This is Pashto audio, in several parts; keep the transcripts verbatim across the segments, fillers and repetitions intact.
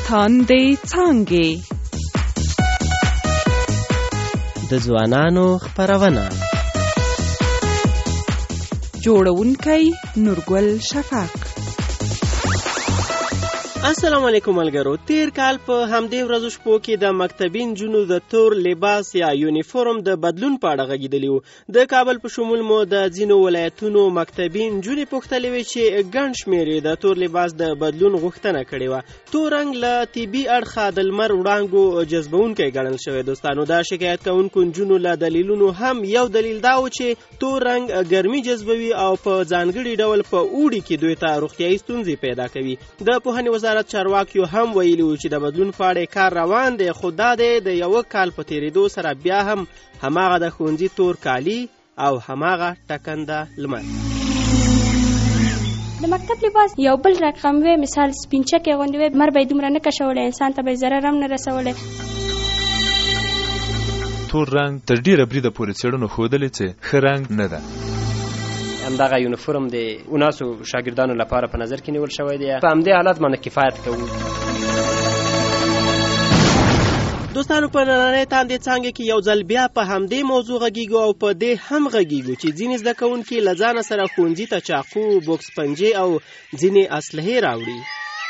تاندې څانګې د ځوانانو خپرونه جوړونکی نورګل شفق. السلام علیکم ملګرو. تیر کال په همدې ورځو شپو کې د مکتبي نجونو د تور لباس یا یونیفورم د بدلون په اړه غږیدلی و. د کابل په شمول مو د ځینو ولایتونو مکتبي نجونې پوښتلې وې چې ګڼ شمېر یې د تور لباس د بدلون غوښتنه کړې وه. تور رنګ له طبي اړخه د لمر وړانګو جذبونکی ګڼل شوی. دوستانو، د شکایت کوونکو نجونو له دلیلونو هم یو دلیل دا و چې تور رنګ ګرمي جذبوي او په ځانګړي ډول په اوړي کې دوی ته روغتیایي ستونزې پیدا کوي. د پوهنې وزارت چارواکیو هم ویلي و چې د بدلون په اړه کار روان دی، خو دا دی د یوه کال په تېرېدو سره بیا هم هماغه د ښوونځي تور کالي او هماغه ټکنده لمر. د مکتب لباس یو بل رقم وی، مثال سپینچکې غوندې وی، لمر به یې دومره نه کشولی، انسان ته به یې ضرر هم نه رسولی. تور رنګ تر ډېره بریده پورې څېړنو ښودلې چې ښه رنګ نه ده. همدغه یونیفورم د اوناسو شاګردانو لپاره په نظر کې نیول شوی دی. په همدې حالت باندې کفایت کوو. دوستانو، په نننۍ تاندې څانګې کې یو ځل بیا په همدې موضوع غږیږو او په دې هم غږیږو چې ځینې زده کوونکي له ځانه سره ښوونځي ته چاقو، بوکس پنجې او ځینې اسلحې راوړي.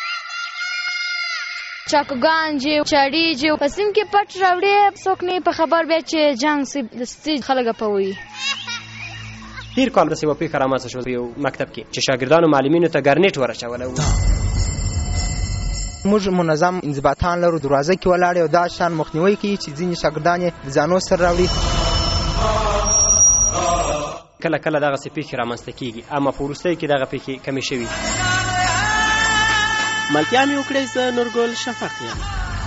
چاقوګان چې چاړي چې په سیم کې پټ راوړي، څوک نه په خبر بیا چې جنګ سي دستي خلک پوي. تیر کال داسې یوه پېښه رامنځته شوه په یو مکتب کې چې شاګردانو معلمینو ته ګرنیټ ورچولی و. موږ منظم انضباطان لرو، دروازه کې ولاړ او دا شان مخنیوي کوي چې ځینې شاګردان یې د ځانو سره راوړي. کله کله دغسې پېښې رامنځته کېږي، اما په وروستیو کې دغه پېښې کمې شوي. ملتیا مې وکړئ، زه نورګل شفق یم.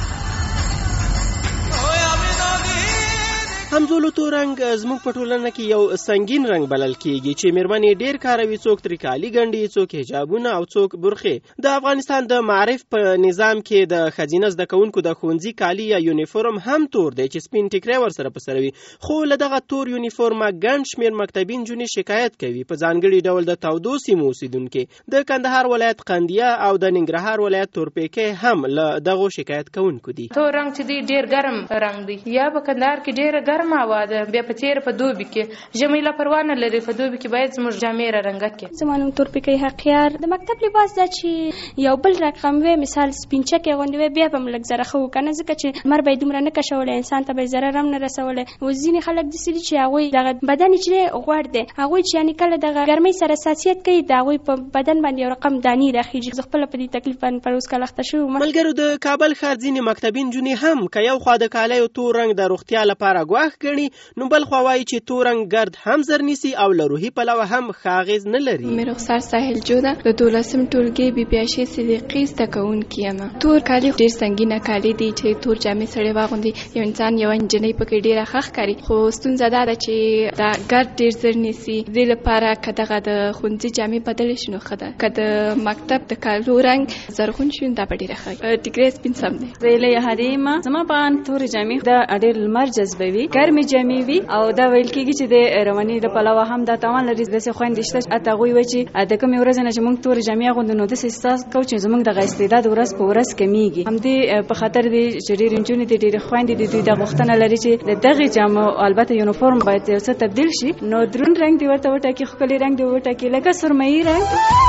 همزولو تور رنګ زموږ په ټولنه کې یو سنگین رنګ بلل کېږي چې میرمنې ډېر کاروي. څوک ترې کالي ګنډي، څوک حجابونه او څوک برخې. د افغانستان د معارف په نظام کې د ښځینه زده کوونکو د ښوونځي کالي یا یونیفورم هم تور دی چې سپین ټیکری ورسره په سر وي. خو له دغه تور یونیفورمه ګڼ شمېر مکتبي نجونې شکایت کوي، په ځانګړي ډول د تودو سیمو اوسېدونکي. د کندهار ولایت قندیه او د ننګرهار ولایت تورپیکۍ هم له دغو شکایت کوونکو دي. تور رنګ چې دی ډېر ګرم رنګ دی، یا په کندهار کې ډېره ګرمه هوا ده، بیا په تېره په دوبي کې ژمی لا پروا نه لري، په دوبي کې باید زموږ جامې رنګه کړي. زما نوم تورپیکۍ حقیار. د مکتب لباس دا چې یو بل رقم وی، مثال سپینچکې غوندې وی، بیا به م لږ زره ښه و که نه، ځکه چې لمر به یې دومره نه کشولی، انسان ته به یې ضرر هم نه رسولی. اوس ځینې خلک داسې دي چې هغوی دغه بدن یې چې دی غوړ دی، هغوی چې یعنې کله دغه ګرمۍ سره حساسیت کوي، د هغوی په بدن باندې یو رقم دانې راخېږي. زه خپله په دې تکلیف باندې پر اوس کال اخته شوې وم. ملګرو، د کابل ښار ځینې مکتبي نجونې هم که یو خوا د کالیو تور رنګ د روغتیا لپاره ګواښ ګڼي، نو بل خوا وایي چې تور رنګ ګرد هم زر نیسي او له روحي پلوه هم ښه اغېز نه لري. مې رخسار ساحل جوده د دولسم ټولګي بي پي عایشې صدیقې زده کوونکې یم. تور کالي ډېر سنګینه کالي دي چې تور جامې سړی واغوندي، یو انسان یوه نجلۍ پکې ډېره ښه ښکاري. خو ستونزه دا ده چې دا ګرد ډېر زر نیسي. دې لپاره که دغه د ښوونځي جامې بدلې شي نو ښه ده. که د مکتب د کالو رنګ زرغون شي نو دا به ډېره ښه وي. ټیکری سپین سم دی. زه ایله یهادي یم. زما په اند تورې جامې د ډېر لمر جذبوي، ګرمې جامې وي او دا ویل کېږي چې د رواني د پلوه هم دا تاوان لري. داسې خویندې شته حتی هغوی وایي چې د کومې ورځې نه چې موږ تورې جامې اغوندو نو داسې احساس کوو چې زموږ دغه استعداد ورځ په ورځ کمیږي. همدې په خاطر دی چې ډېرې نجونې دي، ډېرې خویندې دي، دوی دا غوښتنه لري چې د دغې جامو البته یونیفورم باید یو څه تبدیل شي، نو دروند رنګ دې ورته وټاکي، ښکلي رنګ دې وټاکي، لکه سرمایي رنګ.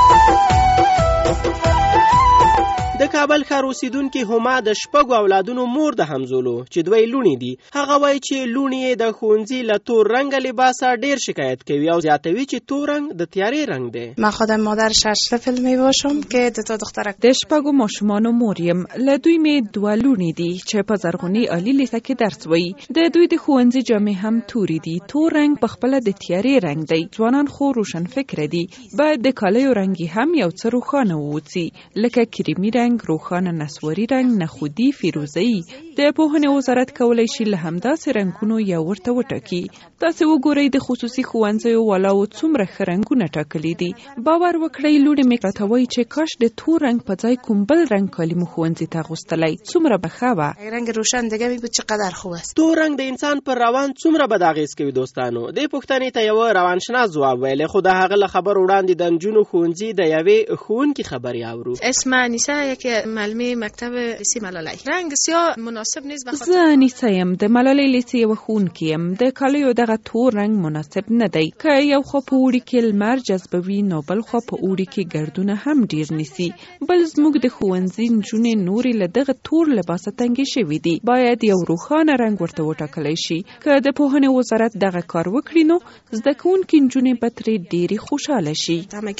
د کابل ښار اوسیدونکي هما د شپږو اولادونو مور ده همزولو چې دوی لوڼې دي. هغه وایي چې لوڼې یې د ښوونځي له تور رنګه لباسه ډېر شکایت کوي او زیاتوي چې تور رنگ د تیارې رنگ دی. من خودم مادرش اشرف می باشم که د تا دخترک د شپږو ماشومانو مور یم. له دوی مې دوه لوڼې دي چې په زرغوني عالي لیسه کې درس وایي. د دوی د ښوونځي جامې هم تورې دي. تور رنګ په خپله د تیارې رنګ دی. ځوانان خو روشن فکره دي، باید د کالیو رنګ هم یو څه روښانه ووځي، لکه کریمي رنګ، روښانه نسواري رنګ، نخودي، فیروزه‌ای. د پوهنې وزارت کولی شي له همداسې رنګونو یو ورته وټاکي. تاسې وګورئ د خصوصي ښوونځیو والاو څومره ښه رنګونه ټاکلي دي. باور وکړئ لوڼې مې راته وایي چې کاش د تور رنګ په ځای کوم بل رنګ کالي مو ښوونځي ته اغوستلی، څومره به ښه وه. رنگ روشن دیگه می بود چقدر خوب است. تور رنګ د انسان پر روان څومره بد اغېز کوي. دوستانو، دې پوښتنې ته یو روانشناس ځواب ویلی، خو د هغه له خبرو وړاندې د نجونو ښوونځي د یوې ښوونکي خبرې اورو. اسم انیسه آقای که معلمی مکتب لیسه ملالۍ رنگ سیاه مناسب نیست بخاطر زه نیسه یم د ملالۍ لیسې یوه ښوونکې یم د کالیو دغه تور رنګ مناسب نه دی. که یو خوا په اوړي کې لمر جذبوي نو بل خوا په اوړي کې ګردونه هم ډیر نیسي. بل زموږ د ښوونځي نجونې نورې له دغه تور لباسه تنګې شوي دي. باید یو روښانه رنګ ورته وټاکلی شي. که د پوهنې وزارت دغه کار وکړي نو زده کوونکي نجونې به ترې ډېرې خوشحاله شي.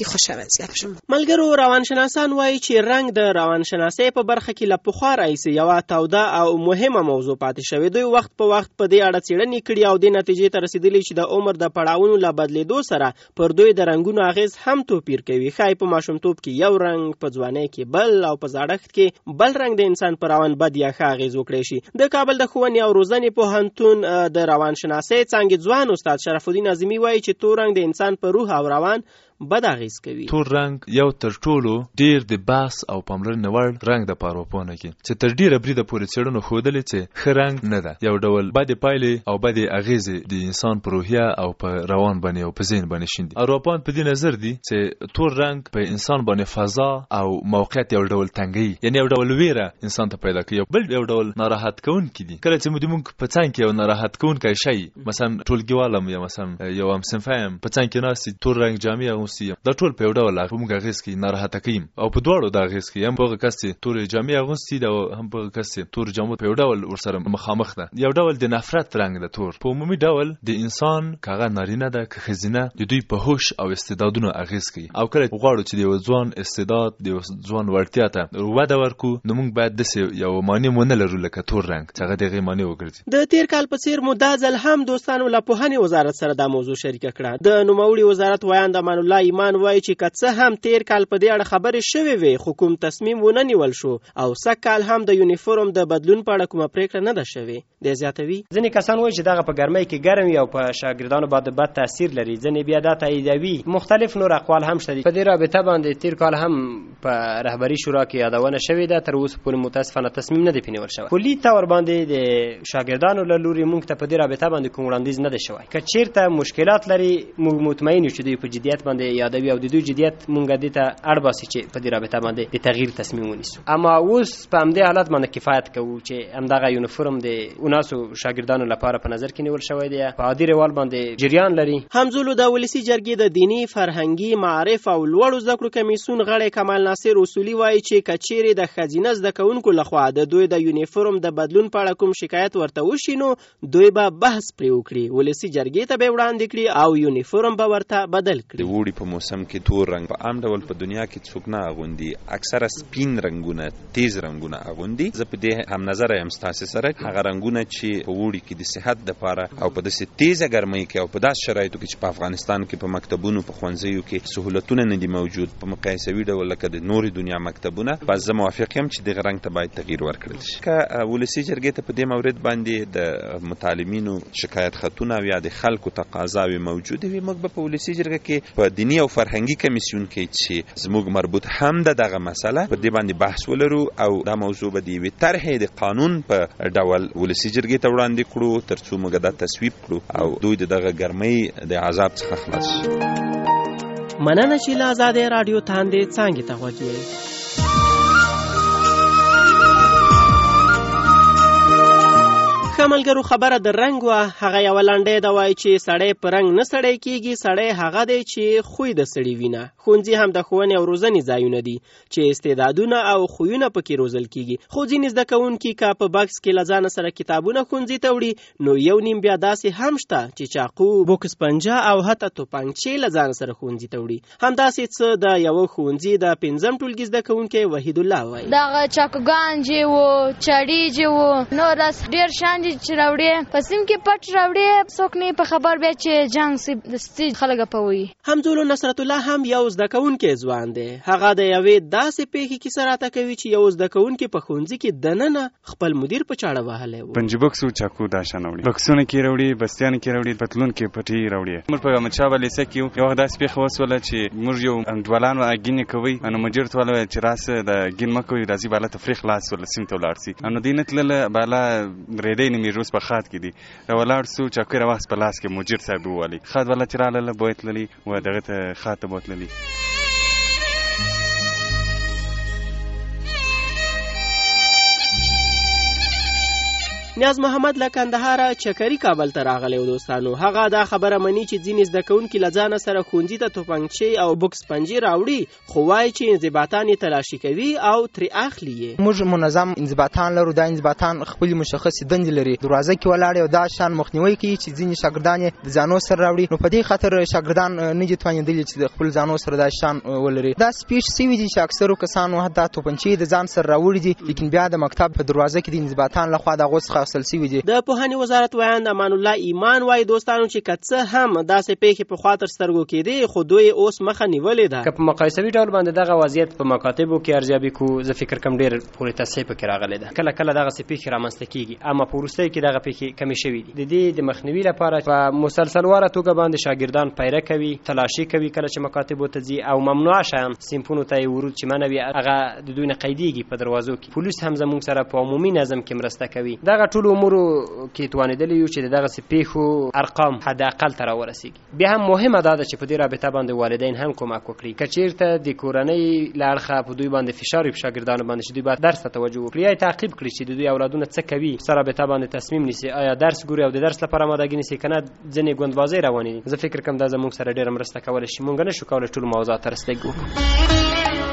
ملګرو روانشناسان وایي چې رنګ د روانشناسۍ په برخه کې له پخوا راهیسې یوه توده او مهمه موضوع پاتې شوې. دوی وخت په وخت په دې اړه څېړنې کړي او دې نتیجې ته رسېدلي چې د عمر د پړاوونو له بدلېدو سره پر دوی د رنګونو اغېز هم توپیر کوي. ښایي په ماشومتوب کې یو رنګ، په ځوانۍ کې بل او په زاړښت کې بل رنګ د انسان په روان بد یا ښه اغېز وکړی شي. د کابل د ښوونې او روزنې پوهنتون د روانشناسۍ څانګې ځوان استاد شرف الدین اعظمي وایي چې تور رنګ د انسان په روح او روان بد اغیز کوي. تور رنګ یو تر ټولو ډیر د بحث او پاملرنې وړ رنګ د پاره وپونه کې چې تر ډیره بریده پورې څېړنو ښودلې چې ښه رنګ نه ده. یو ډول بدې پایلې او بدې اغیزې د انسان په روحیه او په روان باندې او په ذهن باندې شیندي. اروپایان په دې نظر دي چې تور رنګ په انسان باندې فضا او موقعیت یو ډول تنګي، یعنی یو ډول ویره انسان ته پیدا کوي. بل یو ډول ناراحت کوونکی دي. کله چې موږ په څنګ کې یو ناراحت کوونکی شي، مثلا ټولګیوالم یا مثلا یو هم صنفایم په څنګ کې ناسي تور رنګ جامې اغوندي، دا ټول په یو ډول موږ اغېز کوي، ناراحته کوي او په دواړو دا اغېز کوي. هم په کس چې تور جامې اغوندي دا هم په کس چې تور جامو په یو ډول ورسره مخامخ ده. یو ډول د نفرت رنګ ده تور. په عمومي ډول د انسان کاغه نارینه ده که ښځینه د دوی په هوش او استعدادونو اغېز کوي. او کله غواړو چې د یو ځوان استعداد د یو ځوان وړتیا ته وده ورکو نو موږ باید داسې یو معنی ونه لرو لکه تور رنګ چې هغه دغه معنی وګرځي. د تیر کال په څیر مو دا ځل هم دوستانو له پوهنې وزارت سره دا موضوع شریکه کړه. د نوموړي وزارت وایند امان الله ایمان وایي چې که څه هم تیر کال په دې اړه خبرې شوې وې خو کوم تصمیم ونه نیول شو او سږ کال هم د یونیفورم د بدلون په اړه کومه پریکړه نه ده شوې. دی زیاتوي ځینې کسان وایي چې دغه په ګرمۍ کې ګرم وي او په شاګردانو باندې بد تاثیر لري. ځینې بیا دا تاییدوي. مختلف نور اقوال هم شته. په دې رابطه باندې تیر کال هم په رهبري شورا کې یادونه شوې ده. تر اوسه پورې متاسفانه تصمیم نه دی پینول شوی. کلي تور باندې د شاګردانو له لوري موږ ته په دې رابطه باندې کوم وړاندیز نه دی شوی. که چیرته مشکلات لري موږ مطمئن یو چې دوی په جدیت باندې یادوي او د دوی جدیت موږ دې ته اړ باسي چې په دې رابطه باندې د تغییر تصمیم ونیسو. اما اوس په همدې حالت باندې کفایت کوو چې همدغه یونیفورم د اوناسو شاګردانو لپاره په نظر کې نیول شوی دی. په عادي روال باندې جریان لري. همزولو د ولسی جرګې د دینی فرهنګي معارف او لوړو زده کړو کمیسیون غړی کمال ناصر اصولي وایي چې کچېرې د ښځینه زده کوونکو لخوا د دوی د یونیفورم د بدلون په اړه کوم شکایت ورته وشي نو دوی به بحث پرې وکړي. ولسی جرګې ته به وړاندې کړي او یونیفورم به ورته بدل کړي. د وړي په موسم کې تور رنګ په عام ډول په دنیا کې څوک نه اغوندي. اکثره سپین رنگونه، تیز رنگونه اغوندي. زه په دې هم نظر یم ستاسو سره هغه رنگونه چې په وړي کې د صحت لپاره او په داسې تیزه ګرمۍ کې او په داسې شرایطو کې چې په افغانستان کې په مکتبونو په ښوونځیو کې سهولتونه نه دي موجود په مقایسوي ډول لکه د نورې دنیا مکتبونه، بس زه موافق یم چې دغه رنګ ته باید تغییر ورکړل شي. که ولسي جرګې ته په دې مورد باندې د متعلمینو شکایت خطونه او یا د خلکو تقاضاوې موجودې وي موږ به په ولسي جرګه کې په دینی او فرهنګي کمیسیون کې چې زموږ مربوط هم د دغه مسله په دې باندې بحث ولرو او دا موضوع به د یوې طرحې د قانون په ډول ولسي جرګې ته وړاندې کړو تر څو موږ دا تصویب کړو او دوی د دغه ګرمۍ د عذاب څخه خلاص شي. مننه چې له آزادۍ راډیو تاندې څانګې ته غوږ یې. ملګرو خبره د رنګ وه. هغه یوه لنډۍ ده وایي چې سړی په رنګ نه سړی کېږي، سړی هغه دی چې خوی د سړي وینه. ښوونځي هم د ښوونې او روزنې ځایونه دي چې استعدادونه او خویونه پکې روزل کېږي. خو ځینې زده کوونکي که په بکس کې له ځانه سره کتابونه ښوونځي ته وړي نو یو نیم بیا داسې هم شته چې چاقو، بوکس پنجه او حتی توپنچې له ځانه سره ښوونځي ته وړي. همداسې څه د یوه ښوونځي د پنځم ټولګي زده کوونکی وحید الله وایي. دغه چاقوګان چې وو، چړې چې وو، نور داس ډېر شیان چې راوړي په سیم کې پټ راوړي څوک نه په خبر بیا چې جنگ سي دستي خلک پوي. همزولو نصرت الله هم یو زده کوونکی ځوان دی. هغه د یوې داسې پیښې کیسه راته کوي چې یو زده کوونکی په ښوونځي کې دننه خپل مدیر په چاړه وهلی و. پنجي بکس او چاقو دا شان راوړي، بکسونه کې راوړي، بستیان کې راوړي، پتلون کې پټي راوړي. موږ په احمدشاه بابا لیسه کې یو وخت داسې پیښه وسوله چې موږ یو انډوالان اګینې کوي نو مدیر ته وویل چې راسه د ګین مه کوئ راځي بالا تفریح خلاص ول سیم ته ولاړ سي. نو دوی نه تلله بالا ریډۍ نه میروس په خات کې دي ولاړ سو چاقو راوخت په لاس کې مدیر صاحب ووالي خات والا چې راغله بوتللی و دغه ته خاطه بوتللی. نیاز محمد له کندهار چکري کابل ته راغلی و دوستانو. هغه دا خبره مني چې ځینې زده کوونکي له ځانه سره ښوونځي ته توپنچې او بوکس پنجې راوړي، خو وایي چې انضباطان یې تلاشي کوي او ترې اخلي یې. موږ منظم انضباطان لرو. دا انضباطان خپلې مشخصې دندې لري. دروازه کې ولاړ او دا شان مخنیوي کوي چې ځینې شاګردان یې د ځانو سره راوړي. نو په دې خاطر شاګردان نه دي توانېدلي چې د خپل ځانو سره دا شان ولري. دا سپیش سوي دي چې اکثرو کسانو حتی توپنچې د ځان سره راوړي دي، لیکن بیا د مکتب په دروازه کې د انضباطان لخوا د هغو څخه اخیستل سوي دي. د پوهنې وزارت ویاند امان الله ایمان وایي دوستانو چې که څه هم داسې پیښې پخوا تر سترګو کېدې، خو دوی اوس مخه نیولې ده. که په مقایسوي ډول باندې دغه وضعیت په مکاتبو کې ارزیابي کوو، زه فکر کوم ډېر پورې تصحیح پکې راغلی ده. کله کله دغسې پیښې رامنځته کېږي، اما په وروستیو کې دغه پیښې کمې شوي دي. د دې د مخنیوي لپاره په مسلسلواره توګه باندې شاګردان پیره کوي، تلاشي کوي کله چې مکاتبو ته ځي، او ممنوع شیان صنفونو ته یې ورود چې منه وي هغه د دوی نه قیدېږي په دروازو کې. پولیس هم زموږ سره په عمومي نظم کې مرسته کوي. دغه ټولو امورو کې توانېدلي یو چې د دغسې پیښو ارقام حد اقل ته راورسېږي. بیا هم مهمه دا ده چې په دې رابطه باندې والدین هم کومک وکړي. که چېرته د کورنۍ له اړخه په دوی باندې فشار وي په شاګردانو باندې چې دوی باید درس ته توجه وکړي، یا تعقیب کړي چې د دوی اولادونه څه کوي، سره رابطه باندې تصمیم نیسي، آیا درس ګوري او د درس لپاره آمادګي نیسي که نه ځینې ګوندبازۍ روانې دي. زه فکر کوم دا زموږ سره ډېره مرسته کولی شي. موږ نه شو کولی ټولو موضوعات ته رسیدګي وکړو.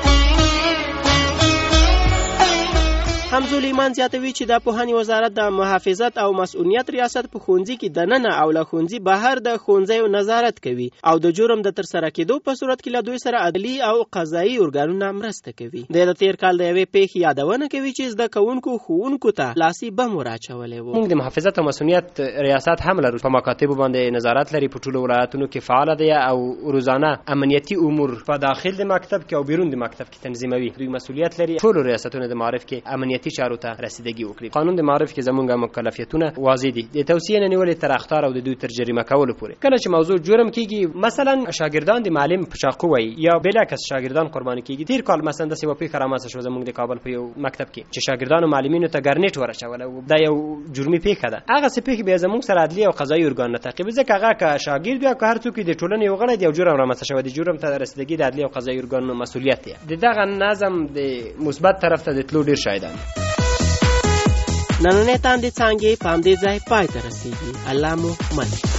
حمزه ایمان زیاتوي چې د پوهنې وزارت د محافظت او مسؤلیت ریاست په ښوونځي کې دننه او له ښوونځي بهر د ښوونځیو نظارت کوي او د جرم د ترسره کېدو په صورت کې له دوی سره عدلي او قضایي ارګانونه مرسته کوي. د تیر کال د یوې پیښې یادونه کوي چې زده کوونکو ښوونکو ته لاسي بم وراچولی و. موږ د محافظت او مسؤلیت ریاست هم لرو. په مکاتبو باندې نظارت لري. په ټولو ولایتونو کې فعاله دی او روزانه امنیتي امور په داخل د مکتب کې او بیرون د مکتب کې تنظیموي. دوی مسؤلیت لري ټولو ریاستونو د معارف کې امنیتي چارو ته رسیدګي وکړي. قانون د معارف کې زمونږ مکلفیتونه واضح دي. د توصیې نه نیولې تر اخطار او د دوی تر جریمه کولو پورې. کله چې موضوع جرم کیږي، مثلا شاګردان د معلم په چاقو وایي یا بلاکس شاګردان قرباني کیږي. تیر کال مثلا د سیوا پیښه رامنځته شو زمونږ د کابل په یو مکتب کې چې شاګردانو معلمینو ته ګرنیټ ورچول او دا یو جرمي پیښه ده. هغه څه پیښه به زمونږ سره عدلي او قضایي ارګان نه تعقیب ځکه هغه که شاګرد یا که هر څوک د ټولنې یو غړی دی او جرم رامنځته شوی دی، جرم ته رسیدګي د عدلي او قضایي ارګانونو مسؤلیت دی. د دغه نظم د مثبت طرف ته د تلو ډیر شایدان. نننۍ تاندې څانګې په همدې ځای پای ته رسېږي. الله مو مني.